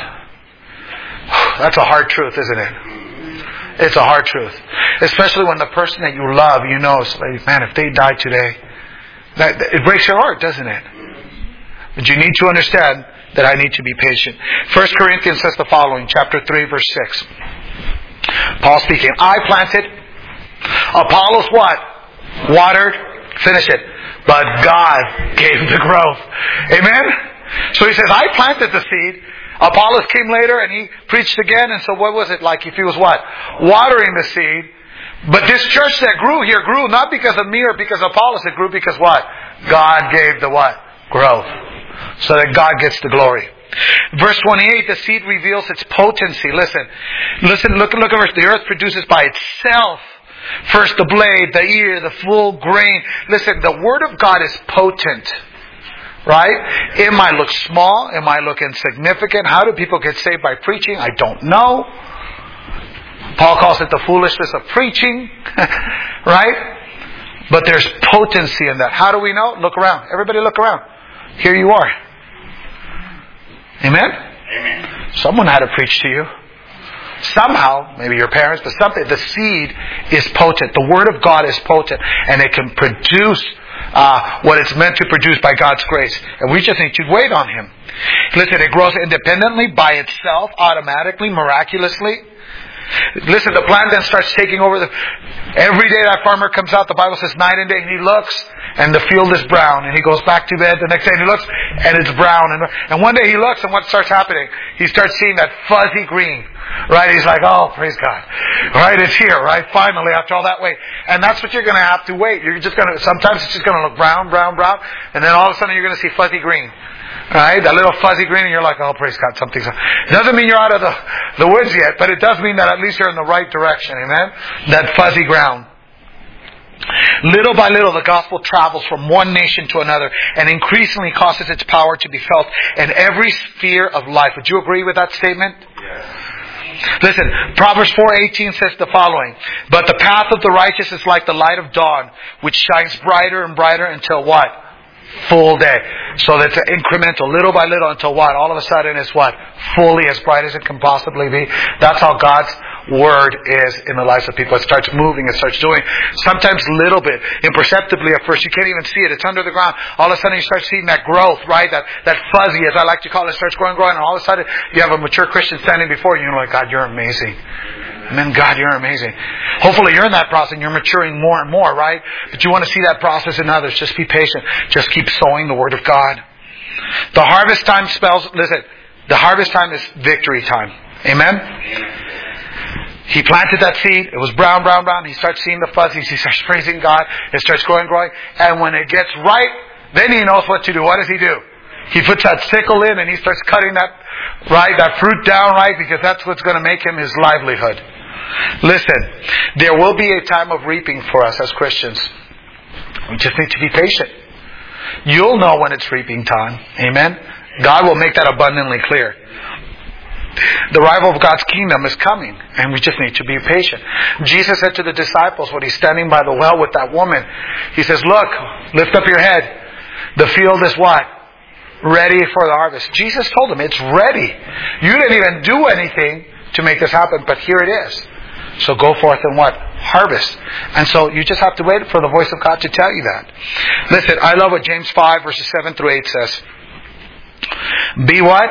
That's a hard truth, isn't it? It's a hard truth. Especially when the person that you love, you know, is like, man, if they die today, that, it breaks your heart, doesn't it? But you need to understand that I need to be patient. First Corinthians says the following, chapter three, verse six. Paul speaking, I planted, Apollos what? Watered, finish it. But God gave the growth. Amen? So he says, I planted the seed. Apollos came later and he preached again. And so what was it like if he was what? Watering the seed. But this church that grew here grew not because of me or because of Apollos. It grew because what? God gave the what? Growth. So that God gets the glory. Verse twenty-eight, the seed reveals its potency. Listen, listen, look, look at verse. The earth produces by itself first the blade, the ear, the full grain. Listen, the Word of God is potent. Right? It might look small. It might look insignificant. How do people get saved by preaching? I don't know. Paul calls it the foolishness of preaching. Right? But there's potency in that. How do we know? Look around. Everybody look around. Here you are. Amen? Amen. Someone had to preach to you. Somehow, maybe your parents, but something, the seed is potent. The Word of God is potent. And it can produce uh, what it's meant to produce by God's grace. And we just need to wait on Him. Listen, it grows independently, by itself, automatically, miraculously. Listen, the plant then starts taking over the... Every day that farmer comes out, the Bible says night and day, and he looks, and the field is brown. And he goes back to bed the next day, and he looks, and it's brown. And, and one day he looks, and what starts happening? He starts seeing that fuzzy green. Right? He's like, oh, praise God. Right? It's here, right? Finally, after all that wait. And that's what you're going to have to wait. You're just going to... Sometimes it's just going to look brown, brown, brown. And then all of a sudden you're going to see fuzzy green. Right? That little fuzzy green, and you're like, oh, praise God, something's... It doesn't mean you're out of the, the woods yet, but it does mean that at least you're in the right direction. Amen? That fuzzy ground. Little by little, the gospel travels from one nation to another and increasingly causes its power to be felt in every sphere of life. Would you agree with that statement? Yes. Listen, Proverbs four eighteen says the following, but the path of the righteous is like the light of dawn, which shines brighter and brighter until what? Full day. So that's incremental, little by little, until what? All of a sudden it's what? Fully as bright as it can possibly be. That's how God's Word is in the lives of people. It starts moving, it starts doing, sometimes little bit, imperceptibly at first. You can't even see it. It's under the ground. All of a sudden you start seeing that growth, right? That that fuzzy, as I like to call it, starts growing, growing, and all of a sudden you have a mature Christian standing before you, and you're like, God, you're amazing. Amen. God, you're amazing. Hopefully you're in that process and you're maturing more and more, right? But you want to see that process in others. Just be patient. Just keep sowing the Word of God. The harvest time spells, listen, the harvest time is victory time. Amen? He planted that seed. It was brown, brown, brown. He starts seeing the fuzzies. He starts praising God. It starts growing, growing. And when it gets ripe, then he knows what to do. What does he do? He puts that sickle in and he starts cutting that, right, that fruit down, right, because that's what's going to make him his livelihood. Listen, there will be a time of reaping for us as Christians. We just need to be patient. You'll know when it's reaping time. Amen? God will make that abundantly clear. The arrival of God's kingdom is coming, and we just need to be patient. Jesus said to the disciples when he's standing by the well with that woman, he says, look, lift up your head. The field is what? ready for the harvest. Jesus told them, it's ready. You didn't even do anything to make this happen, but here it is. So go forth and what? Harvest. And so you just have to wait for the voice of God to tell you that. Listen, I love what James five verses seven through eight says. Be what?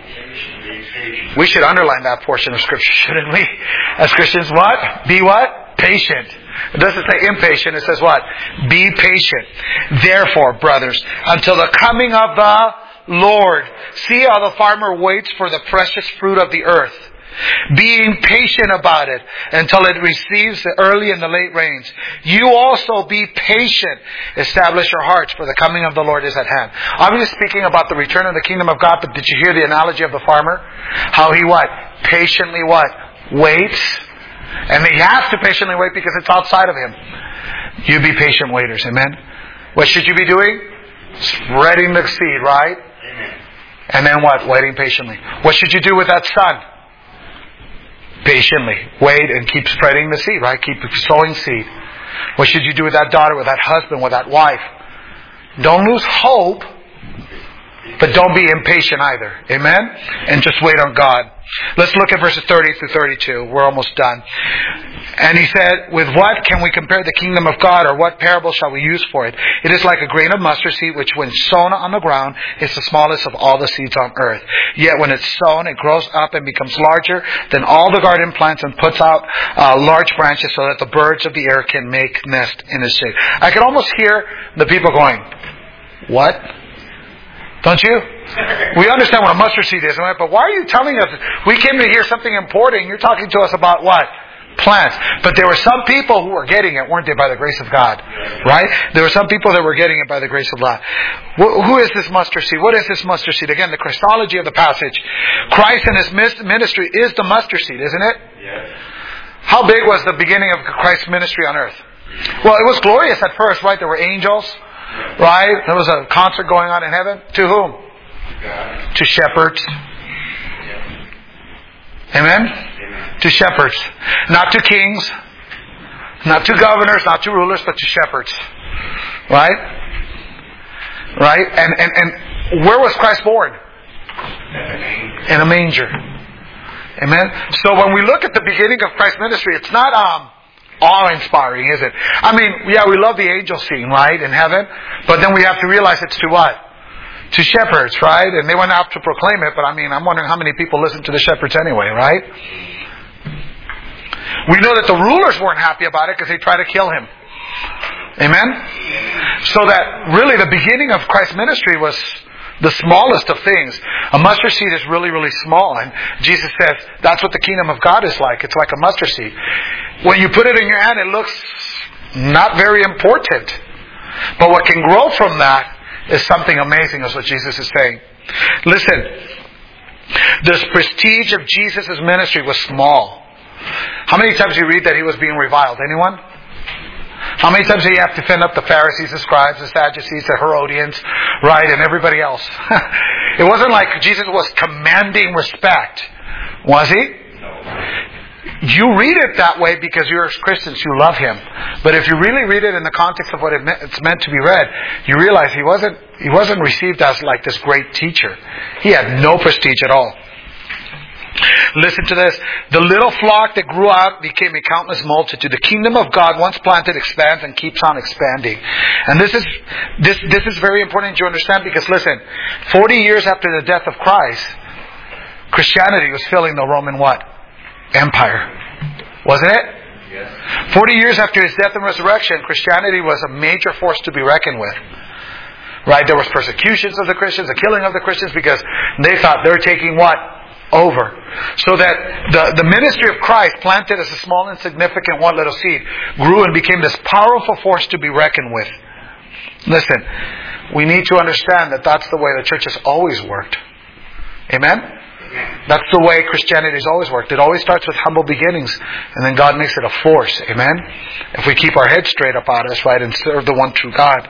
We should underline that portion of Scripture, shouldn't we? As Christians, what? Be what? Patient. It doesn't say impatient. It says what? Be patient. Therefore, brothers, until the coming of the Lord, see how the farmer waits for the precious fruit of the earth, being patient about it until it receives the early and the late rains. You also be patient. Establish your hearts, for the coming of the Lord is at hand. Obviously speaking about the return of the kingdom of God, but did you hear the analogy of the farmer? How he what? Patiently what? Waits. And he has to patiently wait because it's outside of him. You be patient waiters. Amen? What should you be doing? Spreading the seed, right? Amen. And then what? Waiting patiently. What should you do with that son? Patiently. Wait and keep spreading the seed, right? Keep sowing seed. What should you do with that daughter, with that husband, with that wife? Don't lose hope, but don't be impatient either. Amen? And just wait on God. Let's look at verses thirty through thirty-two. We're almost done. And he said, with what can we compare the kingdom of God, or what parable shall we use for it? It is like a grain of mustard seed, which when sown on the ground is the smallest of all the seeds on earth. Yet when it's sown, it grows up and becomes larger than all the garden plants and puts out uh, large branches so that the birds of the air can make nest in its shade. I can almost hear the people going, what? Don't you? We understand what a mustard seed is, but why are you telling us? We came to hear something important. You're talking to us about what? Plants. But there were some people who were getting it, weren't they, by the grace of God? Right? There were some people that were getting it by the grace of God. Who is this mustard seed? What is this mustard seed? Again, the Christology of the passage. Christ and His ministry is the mustard seed, isn't it? Yes. How big was the beginning of Christ's ministry on earth? Well, it was glorious at first, right? There were angels, right? There was a concert going on in heaven. To whom? God. To shepherds. Amen? Amen. To shepherds. Not to kings, not to governors, not to rulers, but to shepherds. Right? Right? And, and, and where was Christ born? In a manger. Amen? So when we look at the beginning of Christ's ministry, it's not um, awe-inspiring, is it? I mean, yeah, we love the angel scene, right, in heaven, but then we have to realize it's to what? To shepherds, right? And they went out to proclaim it, but I mean, I'm wondering how many people listen to the shepherds anyway, right? We know that the rulers weren't happy about it because they tried to kill him. Amen? So that really the beginning of Christ's ministry was the smallest of things. A mustard seed is really, really small. And Jesus says that's what the kingdom of God is like. It's like a mustard seed. When you put it in your hand, it looks not very important. But what can grow from that is something amazing, is what Jesus is saying. Listen, the prestige of Jesus' ministry was small. How many times do you read that he was being reviled? Anyone? How many times did he have to fend up the Pharisees, the scribes, the Sadducees, the Herodians, right, and everybody else? It wasn't like Jesus was commanding respect. Was he? No. You read it that way because you're Christians, you love him. But if you really read it in the context of what it meant, it's meant to be read, you realize he wasn't he wasn't received as like this great teacher. He had no prestige at all. Listen to this. The little flock that grew out became a countless multitude. The kingdom of God, once planted, expands and keeps on expanding. And this is this this is very important to understand because listen, forty years after the death of Christ, Christianity was filling the Roman what? Empire. Wasn't it? Yes. Forty years after his death and resurrection, Christianity was a major force to be reckoned with. Right? There was persecutions of the Christians, the killing of the Christians, because they thought they were taking what? Over. So that the, the ministry of Christ, planted as a small insignificant one little seed, grew and became this powerful force to be reckoned with. Listen, we need to understand that that's the way the church has always worked. Amen? That's the way Christianity has always worked. It always starts with humble beginnings, and then God makes it a force. Amen? If we keep our heads straight about us, right, and serve the one true God.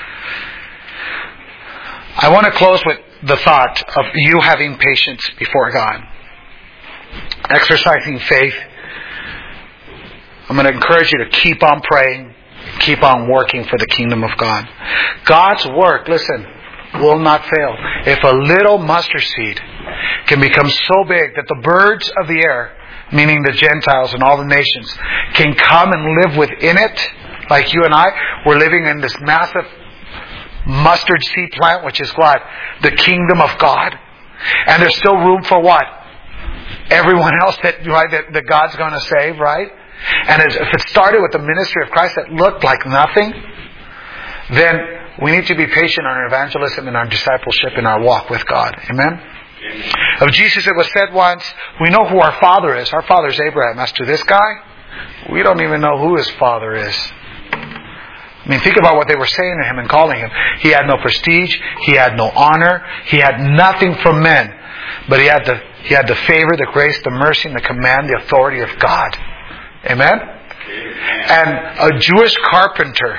I want to close with the thought of you having patience before God. Exercising faith. I'm going to encourage you to keep on praying, keep on working for the kingdom of God. God's work, listen, will not fail. If a little mustard seed can become so big that the birds of the air, meaning the Gentiles and all the nations, can come and live within it, like you and I, we're living in this massive mustard seed plant, which is what? The kingdom of God. And there's still room for what? Everyone else that, right, that, that God's going to save, right? And if it started with the ministry of Christ that looked like nothing, then we need to be patient in our evangelism and our discipleship in our walk with God. Amen? Amen. Of Jesus it was said once, we know who our father is. Our father is Abraham. As to this guy, we don't even know who his father is. I mean, think about what they were saying to him and calling him. He had no prestige. He had no honor. He had nothing from men. But he had the, he had the favor, the grace, the mercy, and the command, the authority of God. Amen? And a Jewish carpenter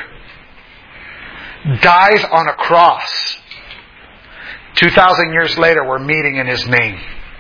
dies on a cross. Two thousand years later, we're meeting in his name.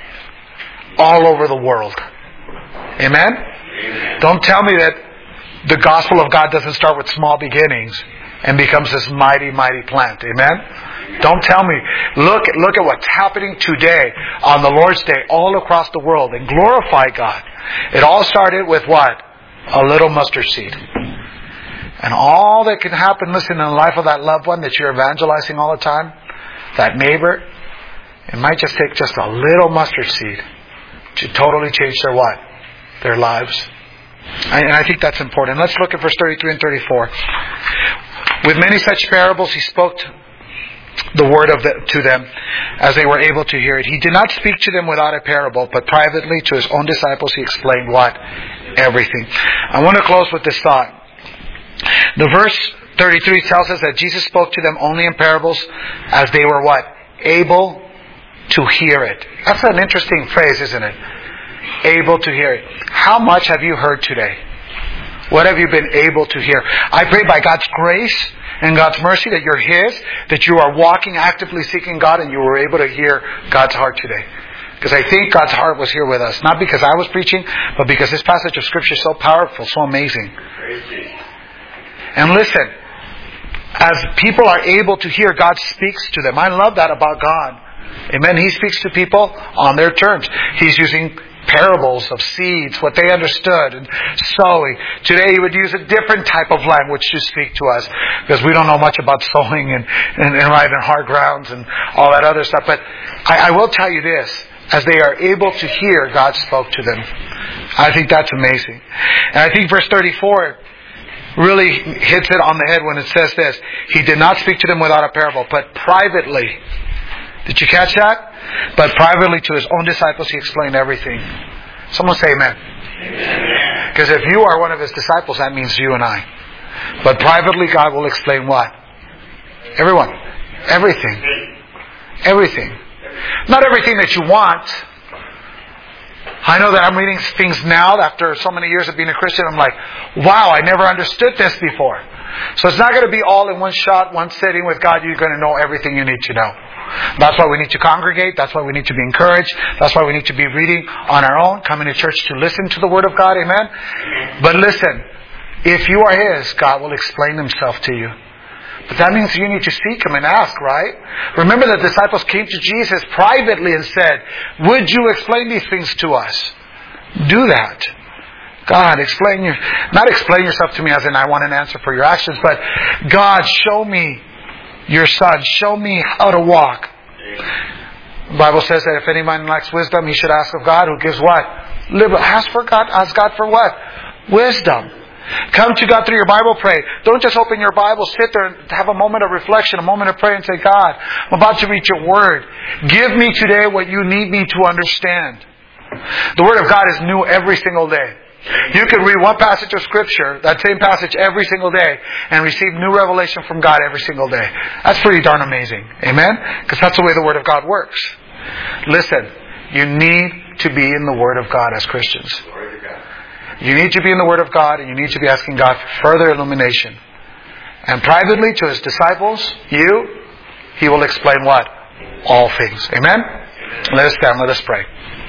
All over the world. Amen? Amen? Don't tell me that the gospel of God doesn't start with small beginnings and becomes this mighty, mighty plant. Amen? Don't tell me. Look, look at what's happening today on the Lord's Day all across the world and glorify God. It all started with what? A little mustard seed. And all that can happen, listen, in the life of that loved one that you're evangelizing all the time, that neighbor, it might just take just a little mustard seed to totally change their what? Their lives. And I think that's important. Let's look at verse thirty-three and thirty-four. With many such parables he spoke the word of the, to them as they were able to hear it. He did not speak to them without a parable, but privately to his own disciples he explained what? Everything. I want to close with this thought. The verse thirty-three tells us that Jesus spoke to them only in parables as they were what? Able to hear it. That's an interesting phrase, isn't it? Able to hear it. How much have you heard today? What have you been able to hear? I pray by God's grace and God's mercy that you're His, that you are walking, actively seeking God, and you were able to hear God's heart today. Because I think God's heart was here with us. Not because I was preaching, but because this passage of Scripture is so powerful, so amazing. And listen, as people are able to hear, God speaks to them. I love that about God. Amen. He speaks to people on their terms. He's using parables of seeds, what they understood, and sowing. Today he would use a different type of language to speak to us, because we don't know much about sowing and, and, and right in hard grounds and all that other stuff. But I, I will tell you this, as they are able to hear, God spoke to them. I think that's amazing. And I think verse thirty-four really hits it on the head when it says this. He did not speak to them without a parable, but privately. Did you catch that? But privately to his own disciples he explained everything. Someone say amen. Amen. Because if you are one of his disciples, that means you and I. But privately God will explain what? Everyone. Everything. Everything. Not everything that you want. I know that I'm reading things now after so many years of being a Christian. I'm like, wow, I never understood this before. So it's not going to be all in one shot, one sitting with God. You're going to know everything you need to know. That's why we need to congregate. That's why we need to be encouraged. That's why we need to be reading on our own, coming to church to listen to the Word of God. Amen? But listen, if you are His, God will explain Himself to you. But that means you need to seek Him and ask, right? Remember the disciples came to Jesus privately and said, would you explain these things to us? Do that. God, explain your, not explain yourself to me as in I want an answer for your actions, but God, show me your Son. Show me how to walk. The Bible says that if any man lacks wisdom, he should ask of God, who gives what? Liberal. Ask for God. Ask God for what? Wisdom. Come to God through your Bible, pray. Don't just open your Bible, sit there and have a moment of reflection, a moment of prayer and say, God, I'm about to read your Word. Give me today what you need me to understand. The Word of God is new every single day. You can read one passage of Scripture, that same passage every single day, and receive new revelation from God every single day. That's pretty darn amazing. Amen? Because that's the way the Word of God works. Listen, you need to be in the Word of God as Christians. You need to be in the Word of God, and you need to be asking God for further illumination. And privately to His disciples, you, He will explain what? All things. Amen? Let us stand, let us pray.